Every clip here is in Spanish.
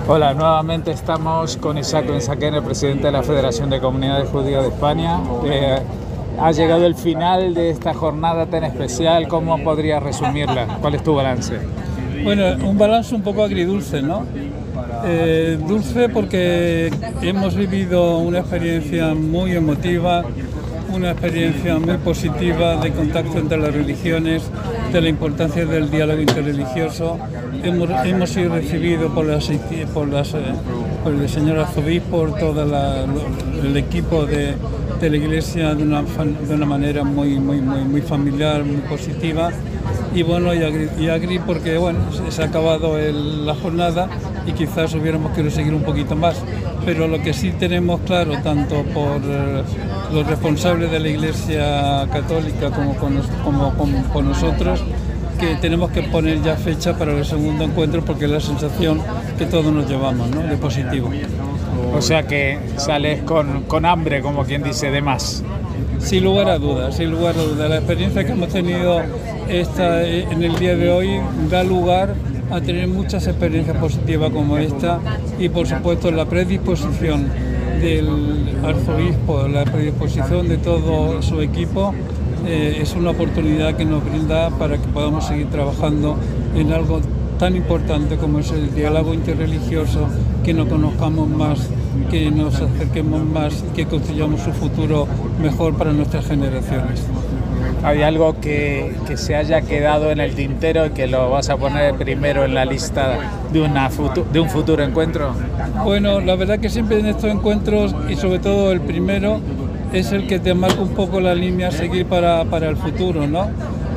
Hola, nuevamente estamos con Isaac Ben-Zaken, el presidente de la Federación de Comunidades Judías de España. Ha llegado el final de esta jornada tan especial. ¿Cómo podrías resumirla? ¿Cuál es tu balance? Bueno, un balance un poco agridulce, ¿no? Dulce porque hemos vivido una experiencia muy emotiva, una experiencia muy positiva de contacto entre las religiones, de la importancia del diálogo interreligioso. Hemos sido recibidos por el señor arzobispo, por todo el equipo de la Iglesia de una manera muy familiar, muy positiva. Y bueno, y agri porque bueno, se ha acabado la jornada y quizás hubiéramos querido seguir un poquito más. Pero lo que sí tenemos claro, tanto por los responsables de la Iglesia Católica como por nosotros, que tenemos que poner ya fecha para el segundo encuentro, porque es la sensación que todos nos llevamos, ¿no?, de positivo. O sea que sales con hambre, como quien dice, de más. Sin lugar a dudas, sin lugar a dudas. La experiencia que hemos tenido en el día de hoy da lugar a tener muchas experiencias positivas como esta, y por supuesto la predisposición del arzobispo, la predisposición de todo su equipo es una oportunidad que nos brinda para que podamos seguir trabajando en algo tan importante como es el diálogo interreligioso, que nos conozcamos más, que nos acerquemos más, que construyamos un futuro mejor para nuestras generaciones. ¿Hay algo que se haya quedado en el tintero y que lo vas a poner primero en la lista de un futuro encuentro? Bueno, la verdad que siempre en estos encuentros, y sobre todo el primero, es el que te marca un poco la línea a seguir para el futuro, ¿no?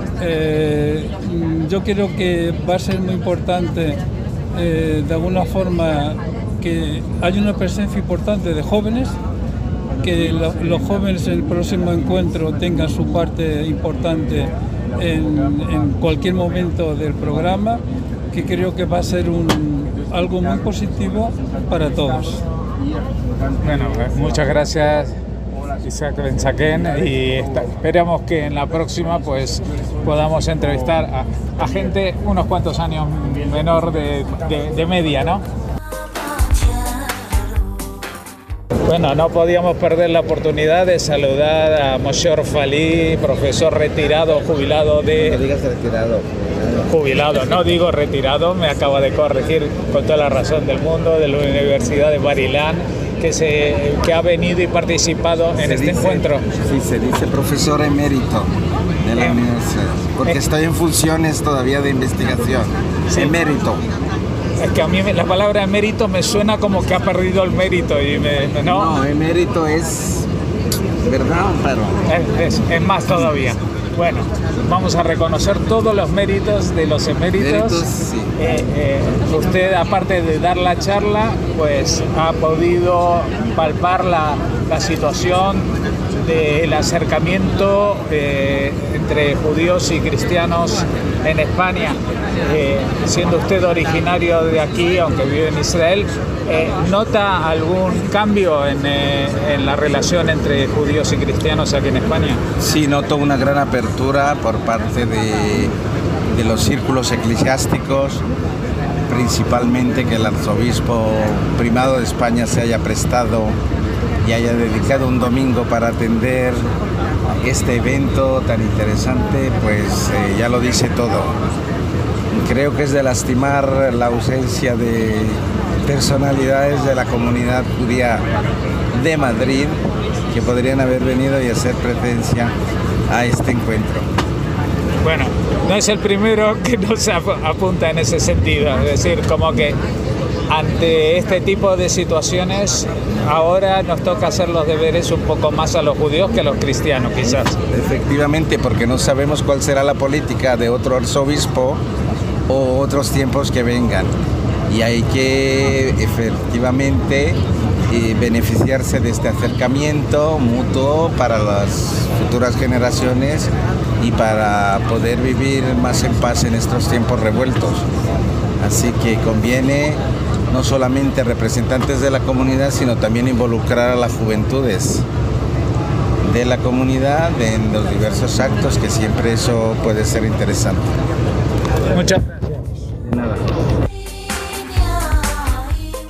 Yo creo que va a ser muy importante, de alguna forma, que haya una presencia importante de jóvenes, que los jóvenes en el próximo encuentro tengan su parte importante en cualquier momento del programa, que creo que va a ser algo muy positivo para todos. Bueno, muchas gracias, Isaac Ben-Zaken, y esperamos que en la próxima pues podamos entrevistar a gente unos cuantos años menor de media, ¿no? Bueno, no podíamos perder la oportunidad de saludar a Moshe Orfali, profesor retirado, jubilado de... No digas retirado. Jubilado, no digo retirado, me acaba de corregir con toda la razón del mundo, de la Universidad de Bar Ilan, que ha venido y participado en este encuentro. Sí, se dice profesor emérito de la universidad, porque estoy en funciones todavía de investigación. Sí. Emérito. Es que a mí la palabra emérito me suena como que ha perdido el mérito. No, emérito es verdad, pero... Es más todavía. Bueno, vamos a reconocer todos los méritos de los eméritos. Sí. Usted, aparte de dar la charla, pues ha podido palpar la situación del acercamiento entre judíos y cristianos en España. Siendo usted originario de aquí, aunque vive en Israel, ¿nota algún cambio en la relación entre judíos y cristianos aquí en España? Sí, noto una gran apertura por parte de los círculos eclesiásticos, principalmente que el arzobispo primado de España se haya prestado y haya dedicado un domingo para atender este evento tan interesante, pues ya lo dice todo. Creo que es de lastimar la ausencia de personalidades de la comunidad judía de Madrid que podrían haber venido y hacer presencia a este encuentro. Bueno, no es el primero que nos apunta en ese sentido, es decir, como que ante este tipo de situaciones ahora nos toca hacer los deberes un poco más a los judíos que a los cristianos, quizás. Efectivamente, porque no sabemos cuál será la política de otro arzobispo o otros tiempos que vengan, y hay que efectivamente beneficiarse de este acercamiento mutuo para las futuras generaciones y para poder vivir más en paz en estos tiempos revueltos. Así que conviene no solamente representantes de la comunidad, sino también involucrar a las juventudes de la comunidad en los diversos actos, que siempre eso puede ser interesante. Muchas gracias. De nada.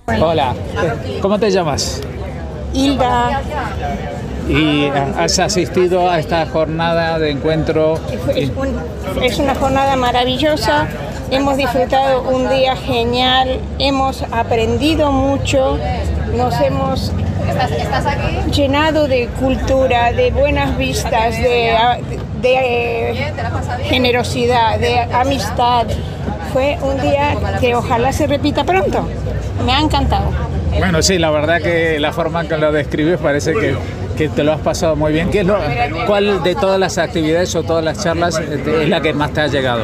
Hola, ¿cómo te llamas? Hilda. ¿Y has asistido a esta jornada de encuentro? Es una jornada maravillosa, hemos disfrutado un día genial, hemos aprendido mucho, nos hemos llenado de cultura, de buenas vistas, de generosidad, de amistad. Fue un día que ojalá se repita pronto. Me ha encantado. Bueno, sí, la verdad que la forma en que lo describes parece que te lo has pasado muy bien. ¿Cuál de todas las actividades o todas las charlas es la que más te ha llegado?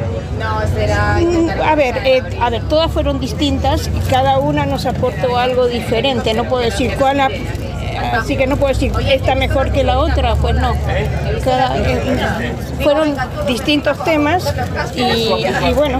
A ver, todas fueron distintas y cada una nos aportó algo diferente. No puedo decir cuál, así que no puedo decir esta mejor que la otra, pues no. Fueron distintos temas y bueno,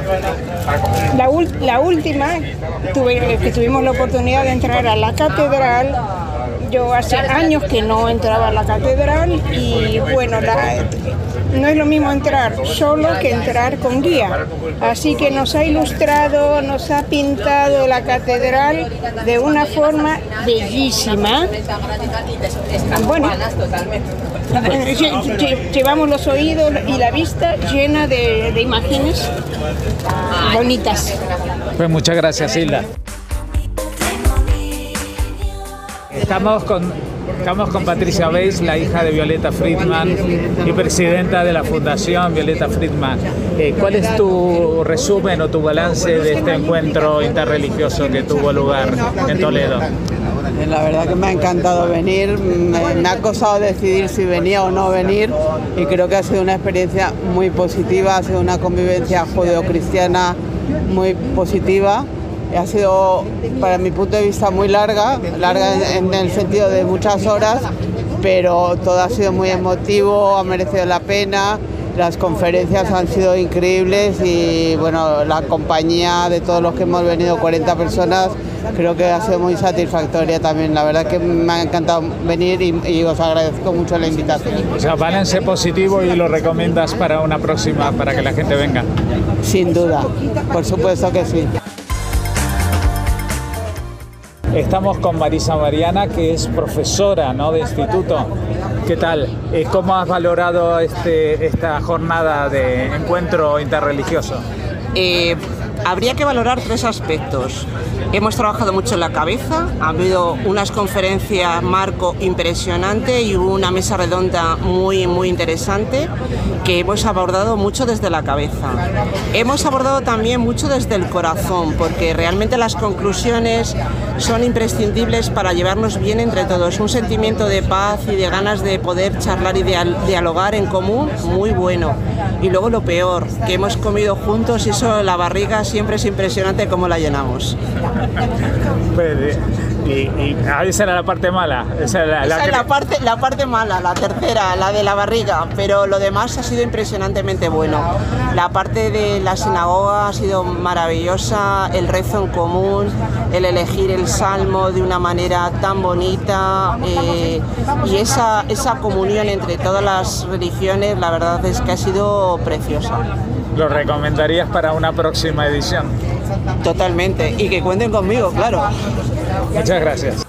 la última que tuvimos la oportunidad de entrar a la catedral. Yo hace años que no entraba a la catedral y bueno, no es lo mismo entrar solo que entrar con guía. Así que nos ha ilustrado, nos ha pintado la catedral de una forma bellísima. Bueno, llevamos los oídos y la vista llena de imágenes bonitas. Pues muchas gracias, Hilda. Estamos con Patricia Weiss, la hija de Violeta Friedman y presidenta de la Fundación Violeta Friedman. ¿Cuál es tu resumen o tu balance de este encuentro interreligioso que tuvo lugar en Toledo? La verdad que me ha encantado venir, me ha costado decidir si venía o no venir y creo que ha sido una experiencia muy positiva, ha sido una convivencia judeocristiana muy positiva. Ha sido, para mi punto de vista, muy larga en el sentido de muchas horas, pero todo ha sido muy emotivo, ha merecido la pena, las conferencias han sido increíbles y bueno, la compañía de todos los que hemos venido, 40 personas, creo que ha sido muy satisfactoria también. La verdad que me ha encantado venir y os agradezco mucho la invitación. O sea, balance positivo y lo recomiendas para una próxima, para que la gente venga. Sin duda, por supuesto que sí. Estamos con Marisa Mariana, que es profesora, ¿no?, de instituto. ¿Qué tal? ¿Cómo has valorado esta jornada de encuentro interreligioso? Habría que valorar 3 aspectos. Hemos trabajado mucho en la cabeza, ha habido unas conferencias marco impresionante y una mesa redonda muy interesante que hemos abordado mucho desde la cabeza. Hemos abordado también mucho desde el corazón, porque realmente las conclusiones son imprescindibles para llevarnos bien entre todos. Un sentimiento de paz y de ganas de poder charlar y dialogar en común, muy bueno. Y luego lo peor, que hemos comido juntos y eso, la barriga siempre es impresionante cómo la llenamos. Pues, y esa era la parte mala. Esa es la parte mala, la tercera, la de la barriga, pero lo demás ha sido impresionantemente bueno. La parte de la sinagoga ha sido maravillosa, el rezo en común, el elegir el salmo de una manera tan bonita y esa comunión entre todas las religiones, la verdad es que ha sido preciosa. ¿Lo recomendarías para una próxima edición? Totalmente, y que cuenten conmigo, claro. Muchas gracias.